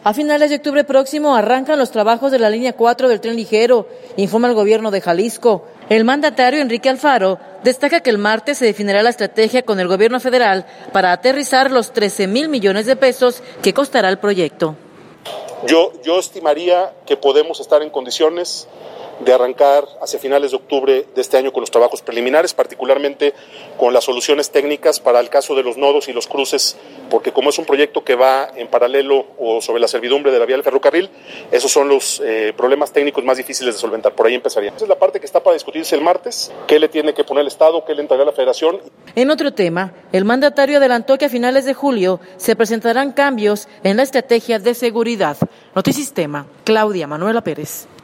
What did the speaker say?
A finales de octubre próximo arrancan los trabajos de la línea 4 del tren ligero, informa el gobierno de Jalisco. El mandatario Enrique Alfaro destaca que el martes se definirá la estrategia con el gobierno federal para aterrizar los 13,000 millones de pesos que costará el proyecto. Yo estimaría que podemos estar en condiciones de arrancar hacia finales de octubre de este año con los trabajos preliminares, particularmente con las soluciones técnicas para el caso de los nodos y los cruces, porque como es un proyecto que va en paralelo o sobre la servidumbre de la vía del ferrocarril, esos son los problemas técnicos más difíciles de solventar. Por ahí empezaría. Esa es la parte que está para discutirse el martes, qué le tiene que poner el Estado, qué le entregará la Federación. En otro tema, el mandatario adelantó que a finales de julio se presentarán cambios en la estrategia de seguridad. Notisistema, Claudia Manuela Pérez.